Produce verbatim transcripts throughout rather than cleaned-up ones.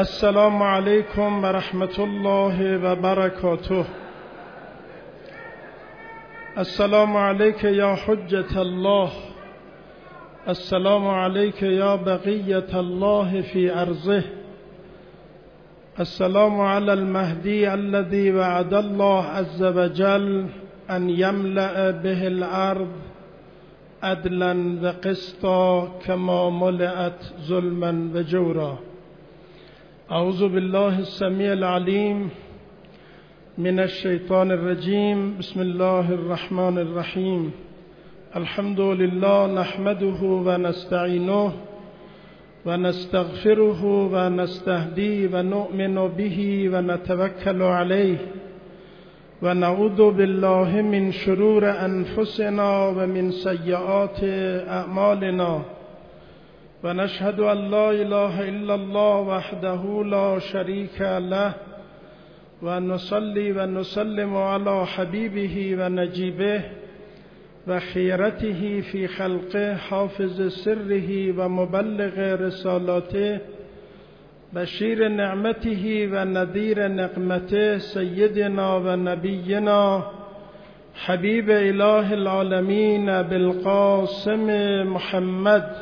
السلام علیکم و رحمت الله و برکاته. السلام علیک یا حجة الله، السلام علیک یا بقیة الله فی ارضه، السلام علی المهدی الذي وعد الله عز وجل ان یملأ به الارض عدلا و قسطا کما ملئت ظلما و جورا. اعوذ بالله السمیع العلیم من الشیطان الرجیم. بسم الله الرحمن الرحیم. الحمد لله نحمده و نستعینه و نستغفره و نستهدی و نؤمن به و نتوکل علیه و نعوذ بالله من شرور انفسنا و من سیئات اعمالنا و نشهد ان لا اله الا الله وحده لا شریک له و نصلی و نسلم علی حبیبه و نجیبه و خیرته فی خلقه حافظ سره و مبلغ رسالاته بشیر نعمته و نذیر نقمته سیدنا و نبینا حبیب اله العالمین بالقاسم محمد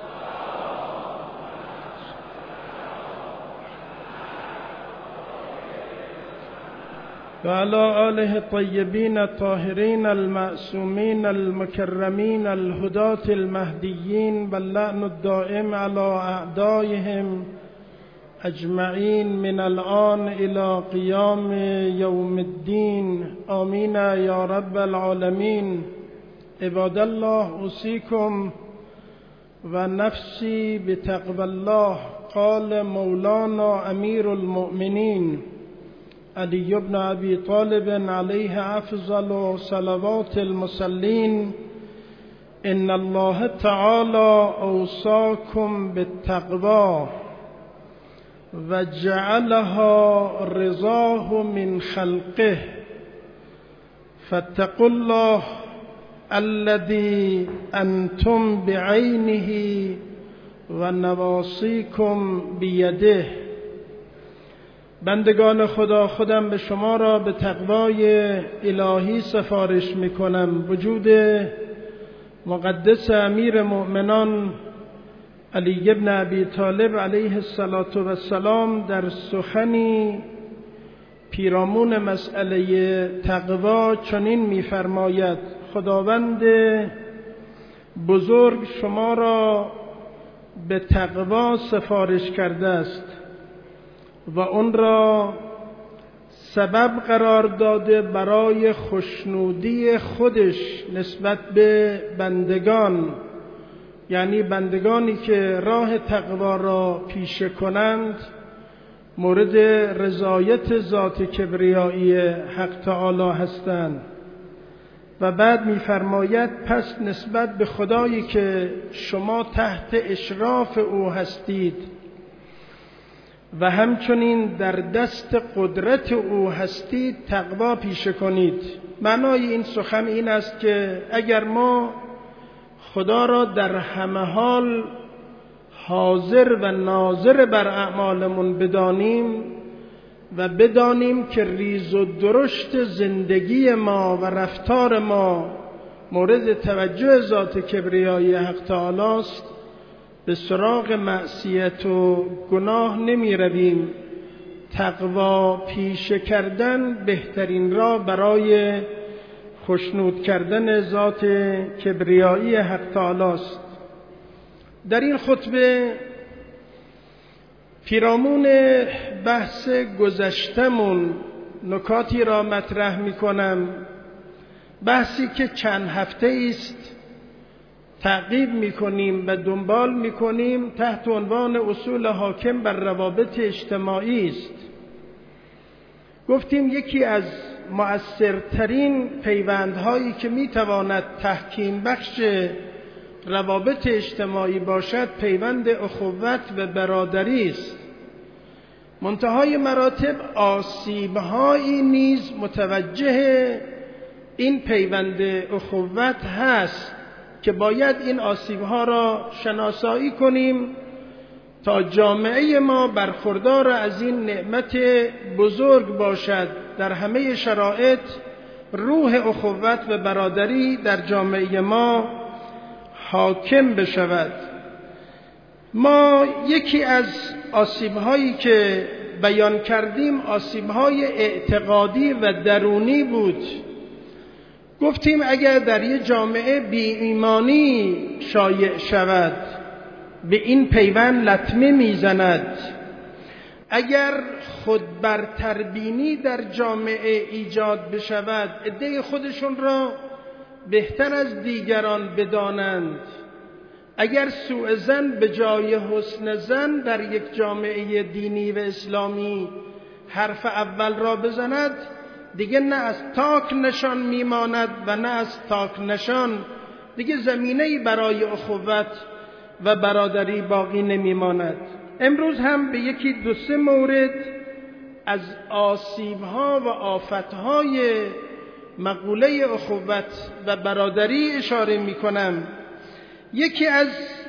و علی آله الطیبین الطاهرین المعصومین المکرمین الهداة المهدیین و اللعن الدائم علی اعدائهم اجمعین من الآن الى قیام یوم الدین. آمین یا رب العالمین. عباد الله، اوصیکم و نفسی بتقوی الله. قال مولانا امیر المؤمنین علی بن ابی طالب علیه افضل صلوات المصلین: ان الله تعالی اوصاکم بالتقوی و جعلها رضاه من خلقه فاتقوا الله الذي انتم بعینه و نواصیکم بیده. بندگان خدا، خودم به شما را به تقوای الهی سفارش می کنم. وجود مقدس امیر مؤمنان علی بن ابی طالب علیه السلام در سخنی پیرامون مسئله تقوا چنین می‌فرماید: خداوند بزرگ شما را به تقوا سفارش کرده است و اون را سبب قرار داده برای خوشنودی خودش نسبت به بندگان، یعنی بندگانی که راه تقوا را پیشه کنند مورد رضایت ذات کبریایی حق تعالی هستند. و بعد می‌فرماید پس نسبت به خدایی که شما تحت اشراف او هستید و همچنین در دست قدرت او هستید تقوا پیشه کنید. معنای این سخن این است که اگر ما خدا را در همه حال حاضر و ناظر بر اعمالمون بدانیم و بدانیم که ریز و درشت زندگی ما و رفتار ما مورد توجه ذات کبریایی حق تعالی است، به سراغ معصیت و گناه نمی رویم. تقوا پیشه کردن بهترین راه برای خوشنود کردن ذات کبریایی حق تعالی است. در این خطبه پیرامون بحث گذشتمون نکاتی را مطرح می کنم، بحثی که چند هفته است تعقیب می کنیم و دنبال می کنیم تحت عنوان اصول حاکم بر روابط اجتماعی است. گفتیم یکی از مؤثرترین پیوندهایی که می تواند تحکیم بخش روابط اجتماعی باشد پیوند اخوت و برادری است. منتهای مراتب آسیب‌هایی نیز متوجه این پیوند اخوت هست که باید این آسیب‌ها را شناسایی کنیم تا جامعه ما برخوردار از این نعمت بزرگ باشد در همه شرایط روح اخوت و برادری در جامعه ما حاکم بشود. ما یکی از آسیب‌هایی که بیان کردیم آسیب‌های اعتقادی و درونی بود. گفتیم اگر در یک جامعه بی ایمانی شایع شود به این پیوند لطمه میزند. اگر خود برتربینی در جامعه ایجاد بشود، عده خودشون را بهتر از دیگران بدانند، اگر سوء ظن به جای حسن ظن در یک جامعه دینی و اسلامی حرف اول را بزند، دیگه نه از تاک نشان میماند و نه از تاک نشان دیگه زمینه‌ای برای اخوت و برادری باقی نمیماند. امروز هم به یکی دو سه مورد از آسیب‌ها و آفت‌های مقوله اخوت و برادری اشاره می‌کنم. یکی از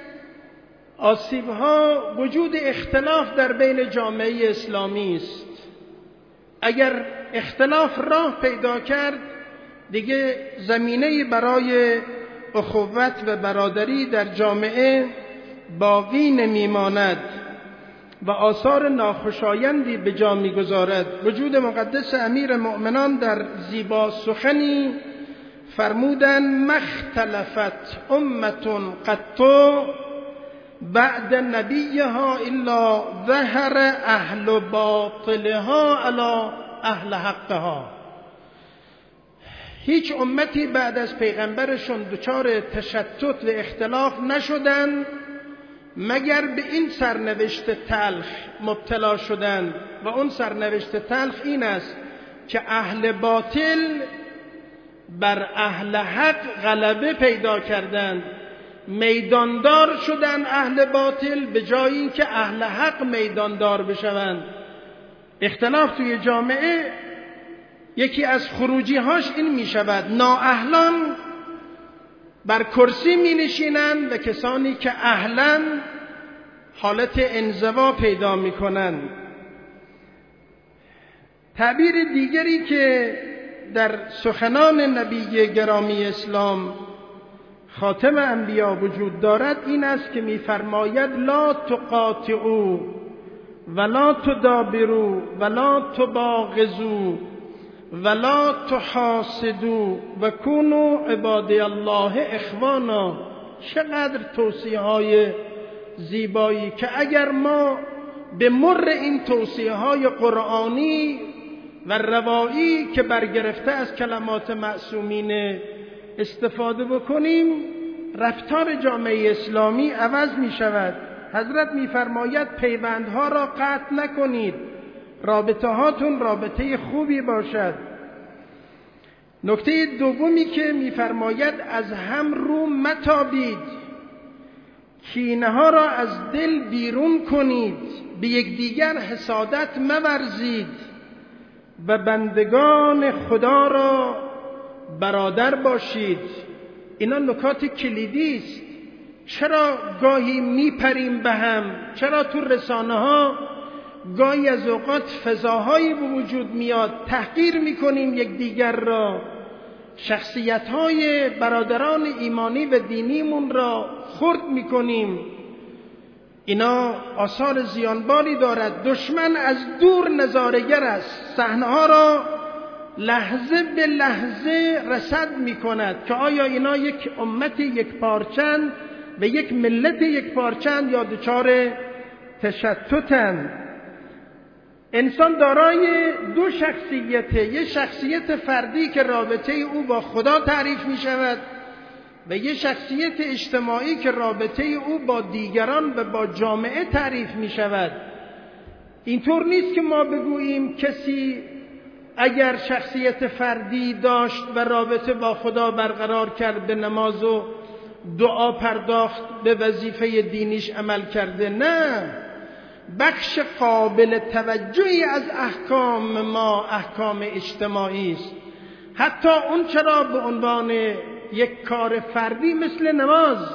آسیب‌ها وجود اختلاف در بین جامعه اسلامی است. اگر اختلاف راه پیدا کرد دیگه زمینه برای اخوت و برادری در جامعه باقی نمیماند و آثار ناخوشایندی به جا میگذارد. وجود مقدس امیر مؤمنان در زیبا سخنی فرمودن مختلفت امت قط بعد نبیها الا ظهر اهل باطلها علی اهل حقها. هیچ امتی بعد از پیغمبرشون دچار تشتت و اختلاف نشدن مگر به این سرنوشت تلخ مبتلا شدن و اون سرنوشت تلخ این است که اهل باطل بر اهل حق غلبه پیدا کردند، میداندار شدن اهل باطل به جای اینکه اهل حق میداندار بشوند. اختلاف توی جامعه یکی از خروجی هاش این می شود نااهلان بر کرسی می نشینند و کسانی که اهلن حالت انزوا پیدا می کنند. تعبیر دیگری که در سخنان نبی گرامی اسلام خاتم انبیا وجود دارد این است که می فرماید لا تقاطعوا ولا تدابروا ولا تباغضوا ولا تحاسدوا و کونوا عباد الله اخوانا. چقدر توصیه های زیبایی که اگر ما به مر این توصیه های قرآنی و روایی که برگرفته از کلمات معصومین استفاده بکنیم رفتار جامعه اسلامی عوض می شود. حضرت می فرماید پیوندها را قطع نکنید، رابطه هاتون رابطه خوبی باشد. نکته دومی که می فرماید از هم رو متابید، کینه ها را از دل بیرون کنید، به یکدیگر حسادت مورزید و بندگان خدا را برادر باشید. اینا نکات کلیدی است. چرا گاهی میپریم به هم؟ چرا تو رسانه ها گاهی از اوقات فضاهایی به وجود میاد تحقیر میکنیم یکدیگر را، شخصیت های برادران ایمانی و دینیمون را خرد میکنیم؟ اینا آثار زیانباری دارد. دشمن از دور نظاره‌گر است، صحنه ها را لحظه به لحظه رصد میکند که آیا اینا یک امت یک پارچند و یک ملت یک پارچند یا دچار تشتتند. انسان دارای دو شخصیته، یک شخصیت فردی که رابطه او با خدا تعریف می شود و یک شخصیت اجتماعی که رابطه او با دیگران و با جامعه تعریف می شود. اینطور نیست که ما بگوییم کسی اگر شخصیت فردی داشت و رابطه با خدا برقرار کرد، به نماز و دعا پرداخت، به وظیفه دینیش عمل کرده. نه، بخش قابل توجهی از احکام ما احکام اجتماعی است. حتی اون چرا به عنوان یک کار فردی مثل نماز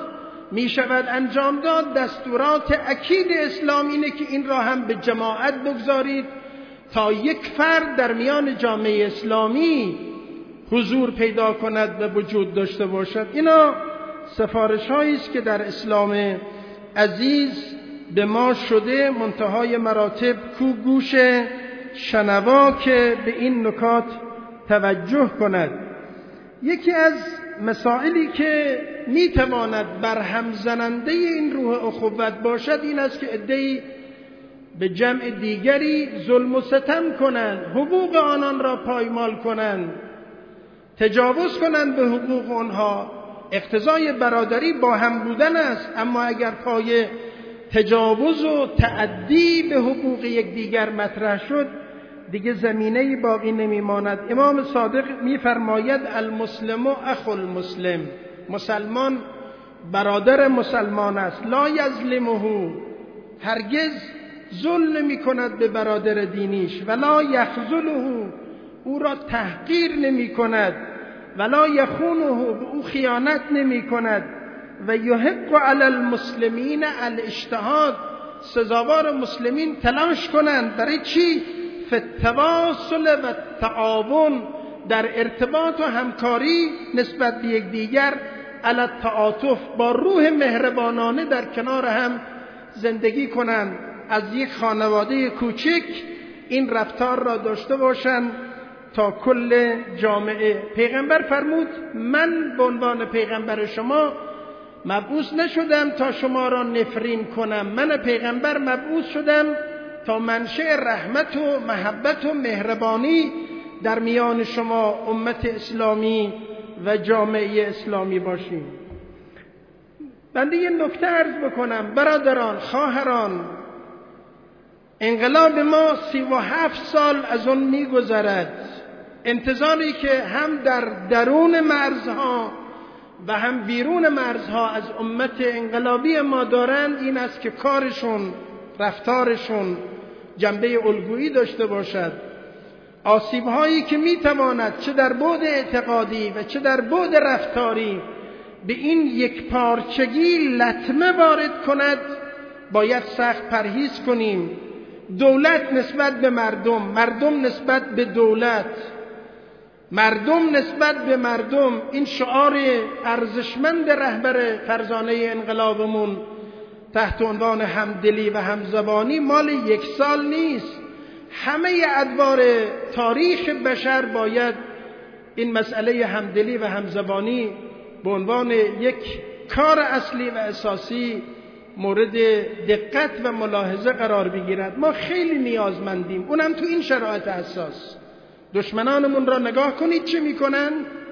می شود انجام داد. دستورات اکید اسلام اینه که این را هم به جماعت بگذارید تا یک فرد در میان جامعه اسلامی حضور پیدا کند و وجود داشته باشد. اینا سفارش هایی است که در اسلام عزیز به ما شده، منتهای مراتب کو گوش شنوا که به این نکات توجه کند. یکی از مسائلی که میتواند برهم زننده این روح اخوت باشد این است که عده‌ای به جمع دیگری ظلم و ستم کنند، حقوق آنان را پایمال کنند، تجاوز کنند به حقوق آنها. اقتضای برادری با هم بودن است، اما اگر پای تجاوز و تعدی به حقوق یکدیگر مطرح شد دیگه زمینه‌ای باقی نمیماند. امام صادق می‌فرماید المسلم اخو المسلم، مسلمان برادر مسلمان است. لا یظلمه، هرگز ظلم نمی کند به برادر دینیش. ولا یخذله، او را تحقیر نمی کند. ولا یخونه، به او خیانت نمی کند. و یحق علی المسلمین الاجتهاد، سزاوار مسلمین تلاش کنند. برای چی؟ فی التواصل و التعاون، در ارتباط و همکاری نسبت به یکدیگر، علی التعاطف، با روح مهربانانه در کنار هم زندگی کنند. از یک خانواده کوچک این رفتار را داشته باشند تا کل جامعه. پیغمبر فرمود من به عنوان پیغمبر شما مبعوث نشدم تا شما را نفرین کنم، من پیغمبر مبعوث شدم تا منشأ رحمت و محبت و مهربانی در میان شما امت اسلامی و جامعه اسلامی باشیم. بنده یه نکته عرض بکنم برادران، خواهران، انقلاب ما سی و هفت سال از اون میگذرد. انتظاری که هم در درون مرزها و هم بیرون مرزها از امت انقلابی ما دارند این است که کارشون، رفتارشون جنبه الگویی داشته باشد. آسیب‌هایی که میتواند چه در بعد اعتقادی و چه در بعد رفتاری به این یک پارچگی لطمه وارد کند باید سخت پرهیز کنیم. دولت نسبت به مردم، مردم نسبت به دولت، مردم نسبت به مردم، این شعار ارزشمند رهبر فرزانه انقلابمون تحت عنوان همدلی و همزبانی مال یک سال نیست. همه ادوار تاریخ بشر باید این مسئله همدلی و همزبانی به عنوان یک کار اصلی و اساسی مورد دقت و ملاحظه قرار بگیرد. ما خیلی نیازمندیم، اونم تو این شرایط حساس. دشمنانمون را نگاه کنید چه میکنن،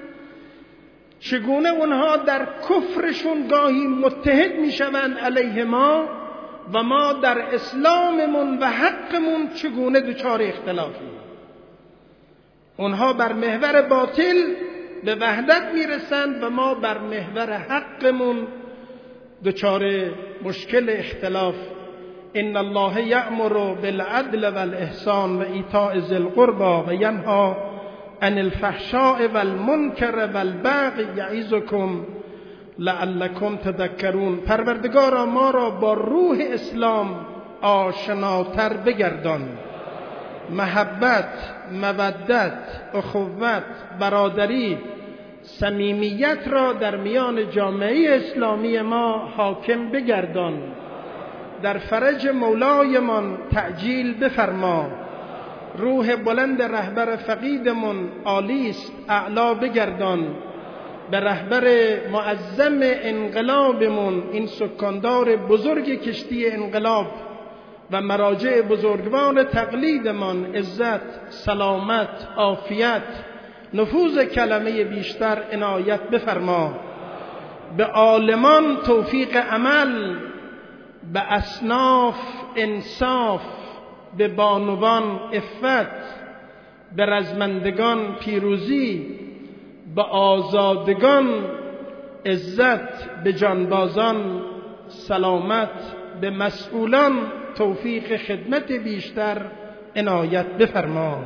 چگونه اونها در کفرشون گاهی متحد میشوند علیه ما و ما در اسلاممون و حقمون چگونه دچار اختلافیم. اونها بر محور باطل به وحدت میرسند و ما بر محور حقمون دچار مشکل اختلاف. ان الله یأمر بالعدل والاحسان و ایتاء ذی القربى و ینهی عن الفحشاء والمنکر والبغی یعظکم لعلکم تذکرون. پروردگارا ما را با روح اسلام آشناتر بگردان. محبت، مودت، اخوت، برادری، صمیمیت را در میان جامعه اسلامی ما حاکم بگردان. در فرج مولایمان تعجیل بفرما. روح بلند رهبر فقیدمون عالیست، اعلا بگردان. به رهبر معظم انقلابمون، این سکاندار بزرگ کشتی انقلاب و مراجع بزرگوار تقلیدمان، عزت، سلامت، عافیت، نفوذ کلمه بیشتر عنایت بفرما. به عالمان توفیق عمل، به اصناف انصاف، به بانوان عفت، به رزمندگان پیروزی، به آزادگان عزت، به جانبازان سلامت، به مسئولان توفیق خدمت بیشتر عنایت بفرما.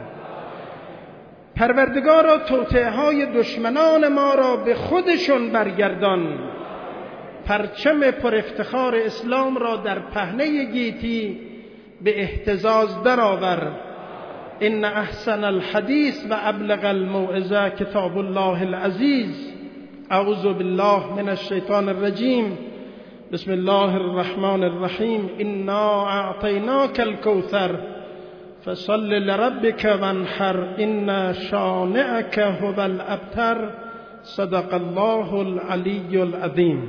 پروردگارا توطئه‌های دشمنان ما را به خودشون برگردان. پرچم پر افتخار اسلام را در پهنه گیتی به اهتزاز درآور. ان احسن الحدیث و ابلغ الموعظه کتاب الله العزیز. اعوذ بالله من الشیطان الرجیم. بسم الله الرحمن الرحیم. انا اعطیناک الکوثر فصل لربک وانحر ان شانئک هو الابتر. صدق الله العلی العظیم.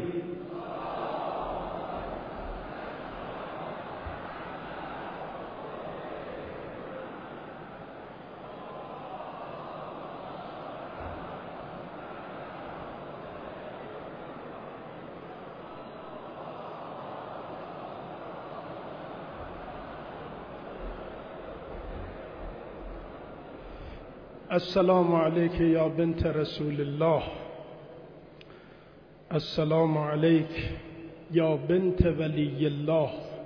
السلام علیک یا بنت رسول الله. السلام علیک یا بنت ولی الله.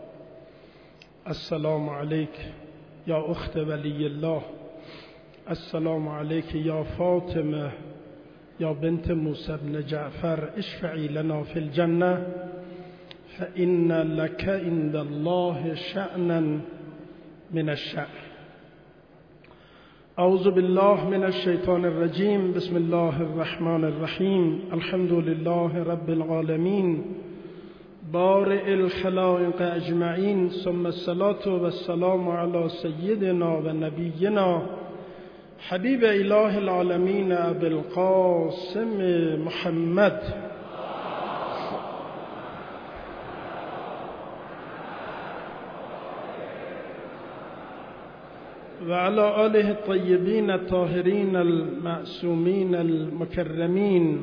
السلام علیک یا اخت ولی الله. السلام علیک یا فاطمه یا بنت موسی بن جعفر. اشفعی لنا فی الجنه فإن لك عند الله شأنا من الشأن. اعوذ بالله من الشیطان الرجیم. بسم الله الرحمن الرحیم. الحمد لله رب العالمین بارئ الخلائق اجمعین ثم الصلاة والسلام علی سیدنا و نبینا حبیب اله العالمین ابی القاسم محمد و علی آله الطیبین الطاهرین المعصومین المکرمین.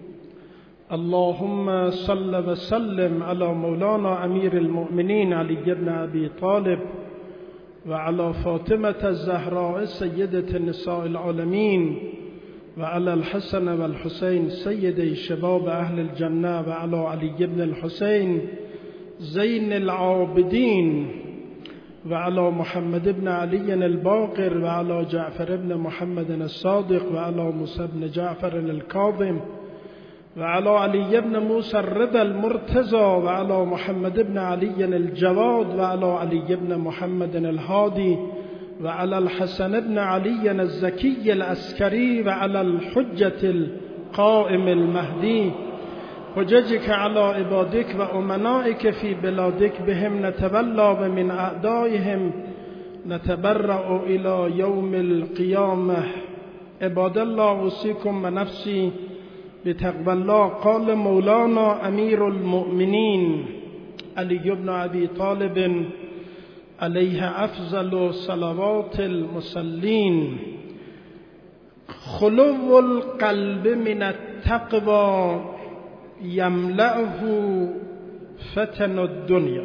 اللهم صل و سلم علی مولانا امیر المؤمنین علی بن ابی طالب و علی فاطمه الزهراء سیدة نساء العالمین و علی الحسن و الحسین سید شباب اهل الجنه و علی علی بن الحسین زین العابدین و علی محمد بن علی الباقر و علی جعفر بن محمد الصادق و علی موسی بن جعفر الكاظم و علی علی بن موسی الرضا المرتضى و علی محمد بن علی الجواد و علی علی بن محمد الهادی و علی الحسن بن علی الزکی العسکری و علی الحجة القائم المهدی. حججك على عبادك و امنائك في بلادك بهم نتولى و من اعدائهم نتبرأ الى يوم القيامة. عباد الله اوصيكم و نفسي بتقوى الله. قال مولانا امیر المؤمنین علی بن ابی طالب علیه افضل صلوات المصلین: خلو القلب من التقوى یملأه فتن الدنیا.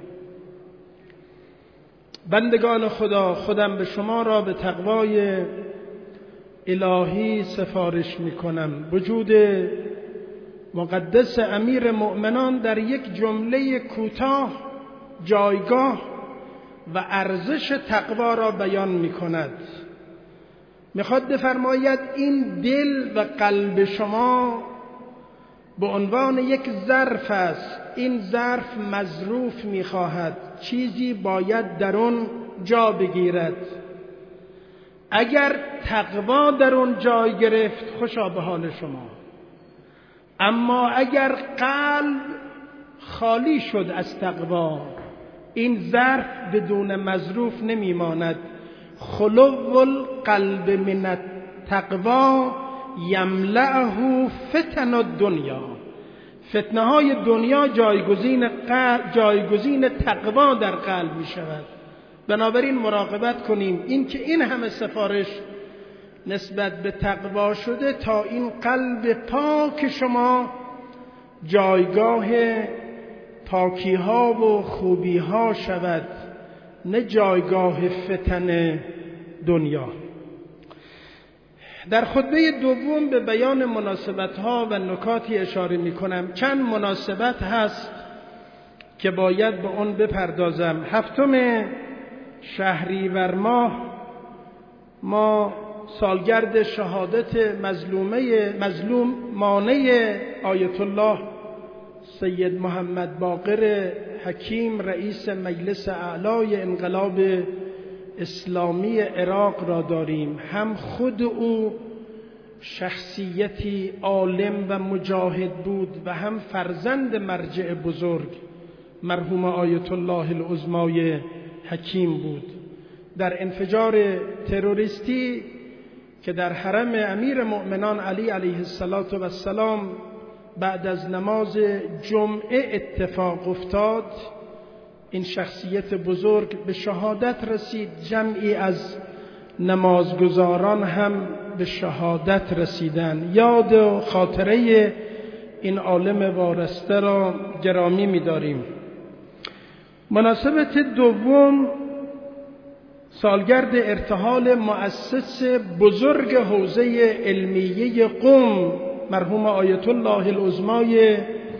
بندگان خدا، خودم به شما را به تقوای الهی سفارش می کنم. وجود مقدس امیر مؤمنان در یک جمله کوتاه جایگاه و ارزش تقوا را بیان می کند. میخواد بفرماید این دل و قلب شما به عنوان یک ظرف است. این ظرف مظروف میخواهد، چیزی باید در اون جا بگیرد. اگر تقوا در اون جای گرفت خوشا به حال شما، اما اگر قلب خالی شد از تقوا این ظرف بدون مظروف نمیماند. خلو القلب من التقوا یملأه فتن الدنیا. فتنه های دنیا جایگزین قلب، جایگزین تقوا در قلب می شود. بنابراین مراقبت کنیم. این که این همه سفارش نسبت به تقوا شده تا این قلب پاک شما جایگاه پاکی ها و خوبی ها شود، نه جایگاه فتن دنیا. در خطبه دوم به بیان مناسبت ها و نکاتی اشاره می کنم. چند مناسبت هست که باید به اون بپردازم. هفتم شهریور ماه ما سالگرد شهادت مظلومه مظلوم مانع آیت الله سید محمد باقر حکیم رئیس مجلس اعلای انقلاب اسلامی عراق را داریم. هم خود او شخصیتی عالم و مجاهد بود و هم فرزند مرجع بزرگ مرحوم آیت الله العظمای حکیم بود. در انفجار تروریستی که در حرم امیر مؤمنان علی علیه السلام بعد از نماز جمعه اتفاق افتاد، این شخصیت بزرگ به شهادت رسید. جمعی از نمازگزاران هم به شهادت رسیدن. یاد و خاطره این عالم وارسته را گرامی می‌داریم. مناسبت دوم سالگرد ارتحال مؤسس بزرگ حوزه علمیه قم مرحوم آیت الله العظمای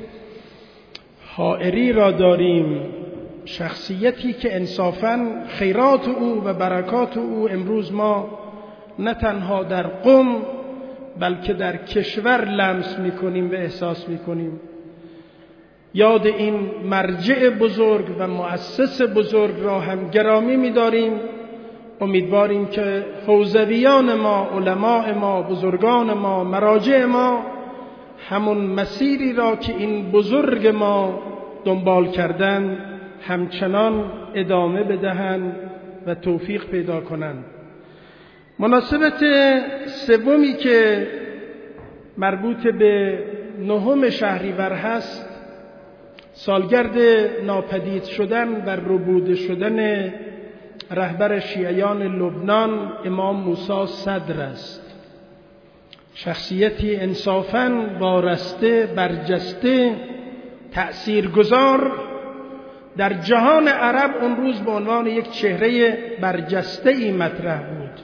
حائری را داریم. شخصیتی که انصافاً خیرات او و برکات او امروز ما نه تنها در قم بلکه در کشور لمس می‌کنیم و احساس می‌کنیم. یاد این مرجع بزرگ و مؤسس بزرگ را هم گرامی می‌داریم. امیدواریم که حوزویان ما، علماء ما، بزرگان ما، مراجع ما همون مسیری را که این بزرگ ما دنبال کردن همچنان ادامه بدهند و توفیق پیدا کنند. مناسبت سومی که مربوط به نهم شهریور هست، سالگرد ناپدید شدن و ربوده شدن رهبر شیعیان لبنان امام موسی صدر است. شخصیتی انصافاً وارسته، برجسته، تأثیرگذار در جهان عرب اون روز به عنوان یک چهره برجسته ای مطرح بود.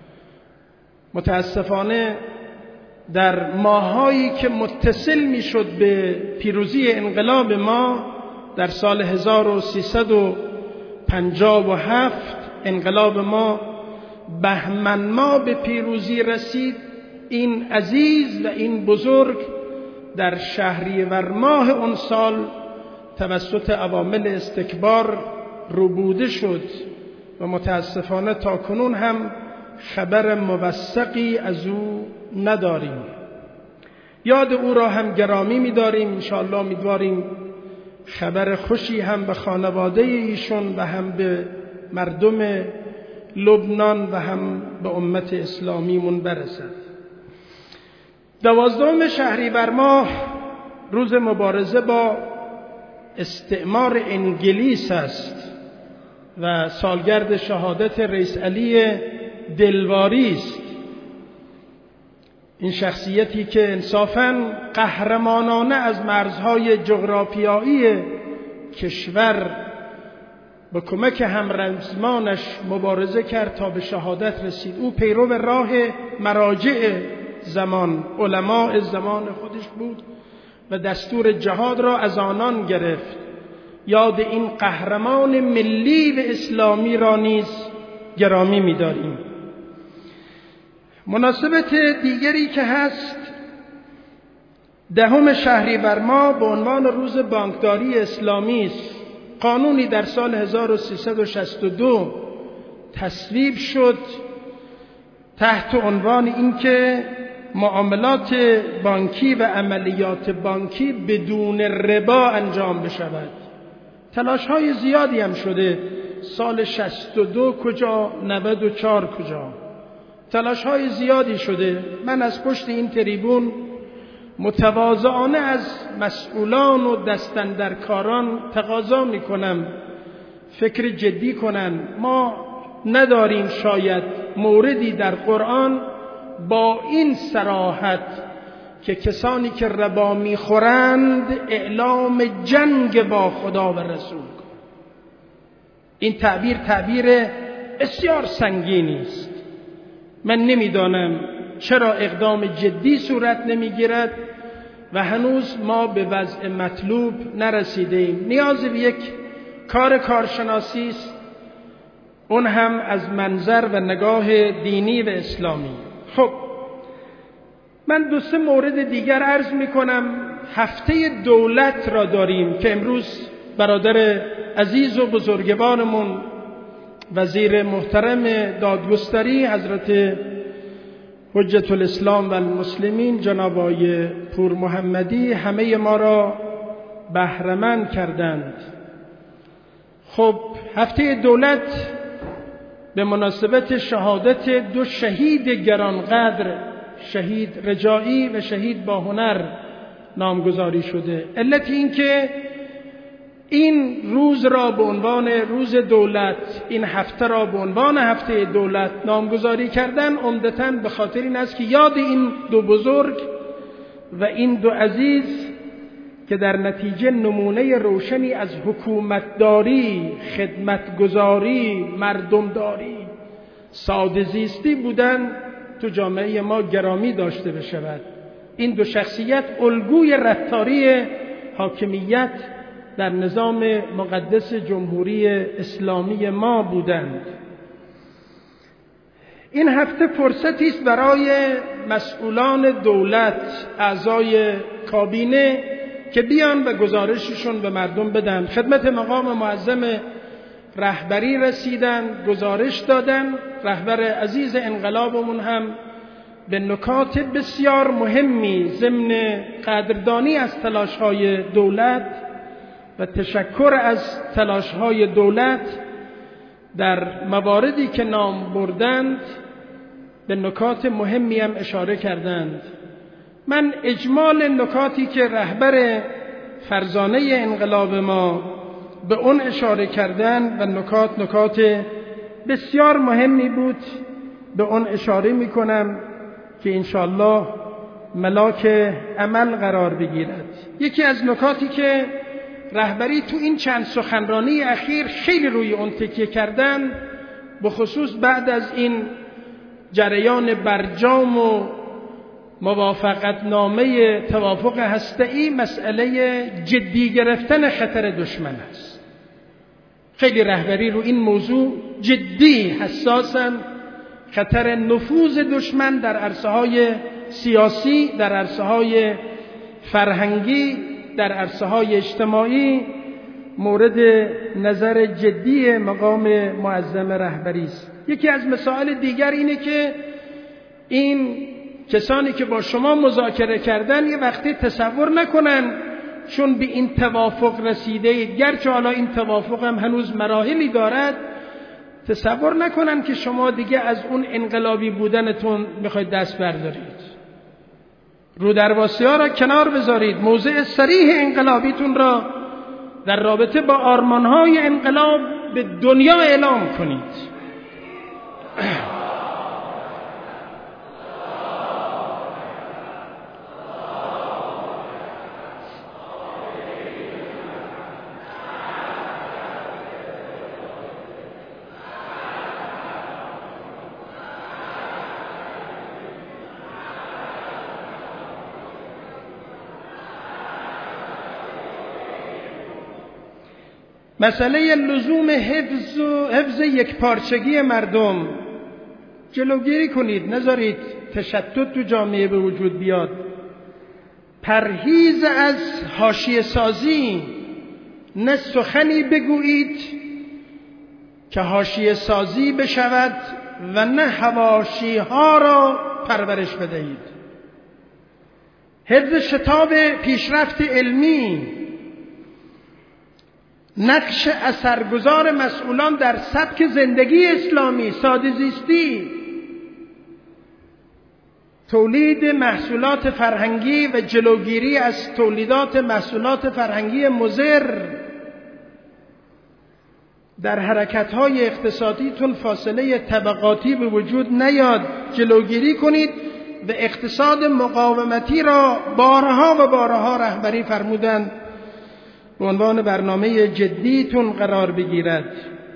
متاسفانه در ماهایی که متصل میشد به پیروزی انقلاب ما در سال هزار و سیصد و پنجاه و هفت انقلاب ما بهمن ما به پیروزی رسید، این عزیز و این بزرگ در شهریور ماه اون سال توسط عوامل استکبار ربوده شد و متاسفانه تا کنون هم خبر موثقی از او نداریم. یاد او را هم گرامی می‌داریم. انشاءالله امیدواریم خبر خوشی هم به خانواده ایشون و هم به مردم لبنان و هم به امت اسلامیمون برسد. دوازدهم شهریور ماه روز مبارزه با استعمار انگلیس است و سالگرد شهادت رئیس علی دلواری است. این شخصیتی که انصافاً قهرمانانه از مرزهای جغرافیایی کشور با کمک همرزمانش مبارزه کرد تا به شهادت رسید. او پیرو راه مراجع زمان، علماء زمان خودش بود و دستور جهاد را از آنان گرفت. یاد این قهرمان ملی و اسلامی را نیز گرامی می‌داریم. مناسبت دیگری که هست، دهم شهریور ماه به عنوان روز بانکداری اسلامی است. قانونی در سال هزار و سیصد و شصت و دو تصویب شد تحت عنوان اینکه معاملات بانکی و عملیات بانکی بدون ربا انجام بشود. تلاش‌های زیادی هم شده. سال شصت و دو کجا، نود و چهار کجا، تلاش‌های زیادی شده. من از پشت این تریبون متواضعانه از مسئولان و دستاندرکاران تقاضا می‌کنم فکر جدی کنن. ما نداریم شاید موردی در قرآن با این صراحت که کسانی که ربا می‌خورند اعلام جنگ با خدا و رسول. این تعبیر تعبیر بسیار سنگینی است. من نمیدانم چرا اقدام جدی صورت نمیگیرد و هنوز ما به وضع مطلوب نرسیده ایم. نیاز به یک کار کارشناسی است، اون هم از منظر و نگاه دینی و اسلامی. خب من دو سه مورد دیگر عرض می کنم هفته دولت را داریم که امروز برادر عزیز و بزرگوارمون وزیر محترم دادگستری حضرت حجت الاسلام و المسلمین جناب آقای پور محمدی همه ما را بهره‌مند کردند. خب هفته دولت به مناسبت شهادت دو شهید گرانقدر، شهید رجایی و شهید باهنر نامگذاری شده. علت این که این روز را به عنوان روز دولت، این هفته را به عنوان هفته دولت نامگذاری کردن عمدتاً به خاطر این است که یاد این دو بزرگ و این دو عزیز که در نتیجه نمونه روشنی از حکومتداری، خدمتگزاری، مردمداری، ساده‌زیستی بودن تو جامعه ما گرامی داشته بشود. این دو شخصیت الگوی رفتاری حاکمیت در نظام مقدس جمهوری اسلامی ما بودند. این هفته فرصتی است برای مسئولان دولت، اعضای کابینه که بیان و گزارششون به مردم بدن. خدمت مقام معظم رهبری رسیدن، گزارش دادن. رهبر عزیز انقلابمون هم به نکات بسیار مهمی ضمن قدردانی از تلاش‌های دولت و تشکر از تلاش‌های دولت در مواردی که نام بردند به نکات مهمی هم اشاره کردند. من اجمال نکاتی که رهبر فرزانه انقلاب ما به اون اشاره کردن و نکات نکات بسیار مهمی بود به اون اشاره می کنم که انشاءالله ملاک عمل قرار بگیرد. یکی از نکاتی که رهبری تو این چند سخنرانی اخیر خیلی روی اون تکیه کردن، به خصوص بعد از این جریان برجام و موافقت نامه توافق هسته‌ای، مسئله جدی گرفتن خطر دشمن است. خیلی رهبری رو این موضوع جدی حساسن. خطر نفوذ دشمن در عرصه‌های سیاسی، در عرصه‌های فرهنگی، در عرصه‌های اجتماعی مورد نظر جدی مقام معظم رهبری است. یکی از مسائل دیگر اینه که این کسانی که با شما مذاکره کردن یه وقتی تصور نکنن چون به این توافق رسیده اید، گرچه حالا این توافق هم هنوز مراحلی دارد، تصور نکنن که شما دیگه از اون انقلابی بودنتون میخواید دست بردارید. رو درواسی ها را کنار بذارید، موضع صریح انقلابیتون را در رابطه با آرمانهای انقلاب به دنیا اعلام کنید. مسئله لزوم حفظ و حفظ یک پارچگی مردم جلوگیری کنید، نذارید تشتت تو جامعه به وجود بیاد. پرهیز از حاشیه سازی، نه سخنی بگویید که حاشیه سازی بشود و نه حواشی ها را پرورش بدهید. حفظ شتاب پیشرفت علمی، نقش اثرگذار مسئولان در سبک زندگی اسلامی، ساده زیستی، تولید محصولات فرهنگی و جلوگیری از تولیدات محصولات فرهنگی مضر. در حرکت‌های اقتصادیتون فاصله طبقاتی به وجود نیاد، جلوگیری کنید و اقتصاد مقاومتی را بارها و بارها رهبری فرمودند به عنوان برنامه جدیتون قرار بگیرد.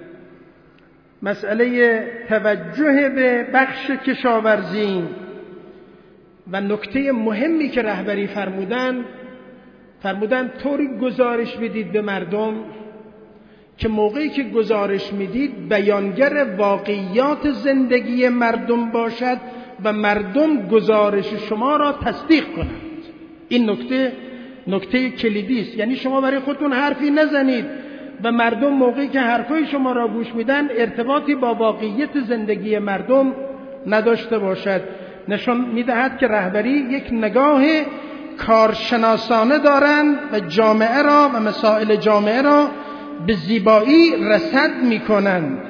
مسئله توجه به بخش کشاورزی و نکته مهمی که رهبری فرمودن فرمودن طوری گزارش بدید به مردم که موقعی که گزارش میدید بیانگر واقعیات زندگی مردم باشد و مردم گزارش شما را تصدیق کنند. این نکته نکته کلیدی است. یعنی شما برای خودتون حرفی نزنید و مردم موقعی که حرفای شما را گوش میدن ارتباطی با واقعیت زندگی مردم نداشته باشد. نشان میدهد که رهبری یک نگاه کارشناسانه دارند و جامعه را و مسائل جامعه را به زیبایی رصد میکنند.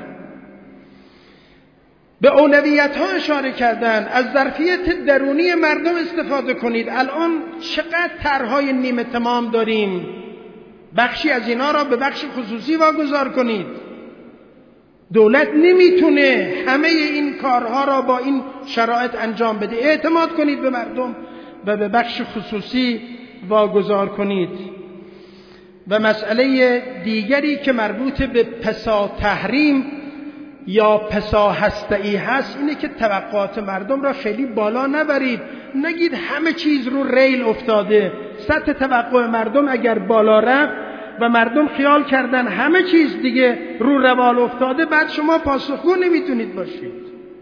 به اولویت ها اشاره کردن، از ظرفیت درونی مردم استفاده کنید. الان چقدر طرحهای نیمه تمام داریم، بخشی از اینا را به بخش خصوصی واگذار کنید. دولت نمیتونه همه این کارها را با این شرایط انجام بده. اعتماد کنید به مردم و به بخش خصوصی واگذار کنید. و مسئله دیگری که مربوط به پسا تحریم یا پسا هسته‌ای هست اینه که توقعات مردم را خیلی بالا نبرید. نگید همه چیز رو ریل افتاده. سطح توقع مردم اگر بالا رفت و مردم خیال کردن همه چیز دیگه رو روال افتاده، بعد شما پاسخگو نمیتونید باشید.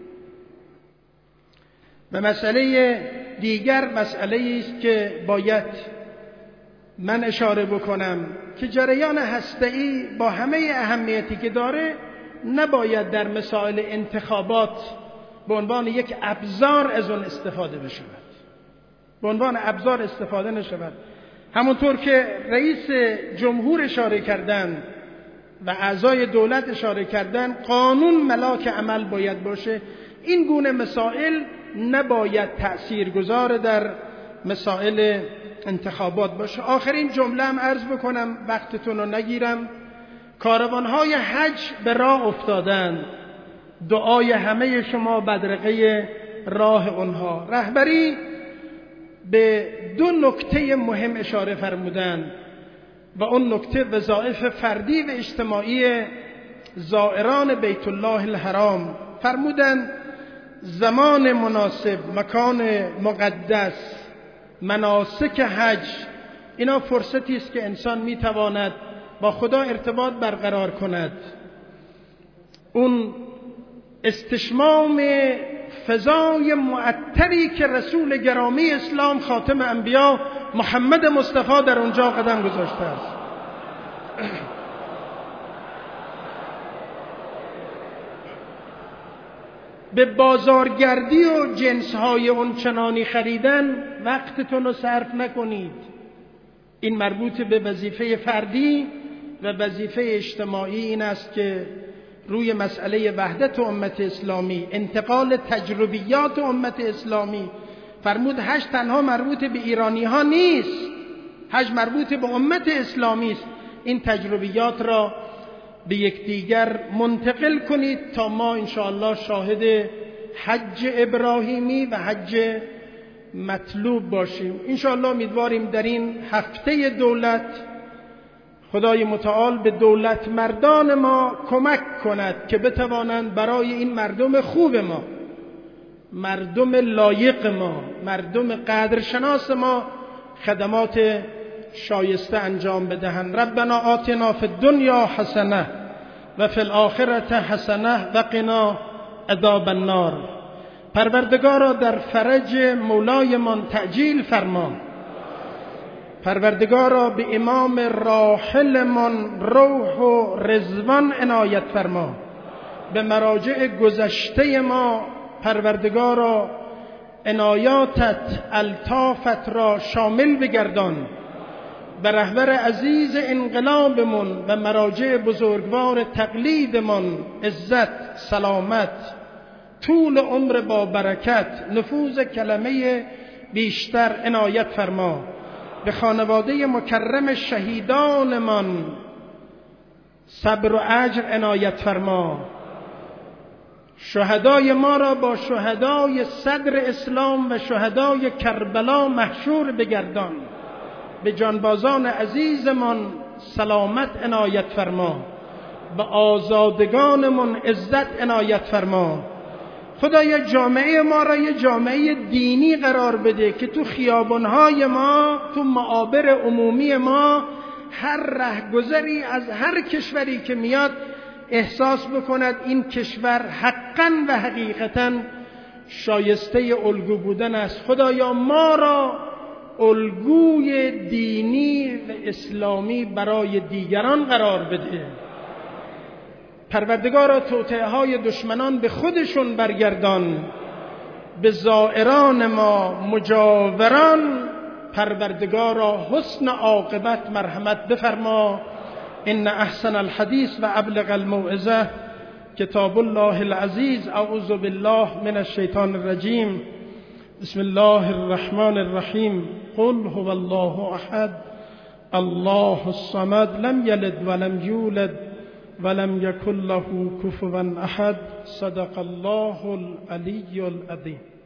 و مسئله دیگر مسئله است که باید من اشاره بکنم که جریان هسته‌ای با همه اهمیتی که داره نباید در مسائل انتخابات به عنوان یک ابزار از اون استفاده بشود، به عنوان ابزار استفاده نشود. همونطور که رئیس جمهور اشاره کردن و اعضای دولت اشاره کردن، قانون ملاک عمل باید باشه. این گونه مسائل نباید تأثیرگذار در مسائل انتخابات باشه. آخرین جمله هم عرض بکنم، وقتتون رو نگیرم. کاروانهای حج به راه افتادند، دعای همه شما بدرقه راه اونها. رهبری به دو نکته مهم اشاره فرمودند و اون نکته وظایف فردی و اجتماعی زائران بیت الله الحرام. فرمودند زمان مناسب، مکان مقدس، مناسک حج، اینا فرصتی است که انسان میتواند با خدا ارتباط برقرار کند. اون استشمام فضای معطری که رسول گرامی اسلام خاتم انبیا محمد مصطفی در اونجا قدم گذاشته است. به بازارگردی و جنسهای اون چنانی خریدن وقتتون رو صرف نکنید. این مربوط به وظیفه فردی و وظیفه اجتماعی این است که روی مسئله وحدت امت اسلامی، انتقال تجربیات امت اسلامی، فرمود حج تنها مربوط به ایرانی ها نیست، حج مربوط به امت اسلامی است. این تجربیات را به یکدیگر منتقل کنید تا ما انشاءالله شاهد حج ابراهیمی و حج مطلوب باشیم. انشاءالله امیدواریم در این هفته دولت خدای متعال به دولت مردان ما کمک کند که بتوانند برای این مردم خوب ما، مردم لایق ما، مردم قدرشناس ما خدمات شایسته انجام بدهند. ربنا آتنا فی الدنیا حسنه و فی الاخرة حسنه و قنا عذاب النار. پروردگارا در فرج مولایمان تعجیل فرما. پروردگارا به امام راحلمان روح و رضوان عنایت فرما. به مراجع گذشته ما پروردگارا عنایاتت الطافت را شامل بگردان. به رهبر عزیز انقلابمون و مراجع بزرگوار تقلیدمون عزت، سلامت، طول عمر با برکت، نفوذ کلمه بیشتر عنایت فرما. به خانواده مکرم شهیدانمان صبر و اجر عنایت فرما. شهدای ما را با شهدای صدر اسلام و شهدای کربلا محشور بگردان. به جانبازان عزیزمان سلامت عنایت فرما. به آزادگانمان عزت عنایت فرما. خدایا جامعه ما را یه جامعه دینی قرار بده که تو خیابانهای ما، تو معابر عمومی ما، هر رهگذری از هر کشوری که میاد احساس بکند این کشور حقاً و حقیقتاً شایسته الگو بودن است. خدایا ما را الگوی دینی اسلامی برای دیگران قرار بده. پروردگارا توطئه های دشمنان به خودشون برگردان، به زائران ما مجاوران پروردگارا حسن عاقبت مرحمت بفرما. ان احسن الحدیث و ابلغ الموعظه کتاب الله العزیز. اعوذ بالله من الشیطان الرجیم. بسم الله الرحمن الرحیم. قل هو الله احد الله الصمد لم یلد ولم یولد ولم یکن له کفوا احد. صدق الله العلی العظیم.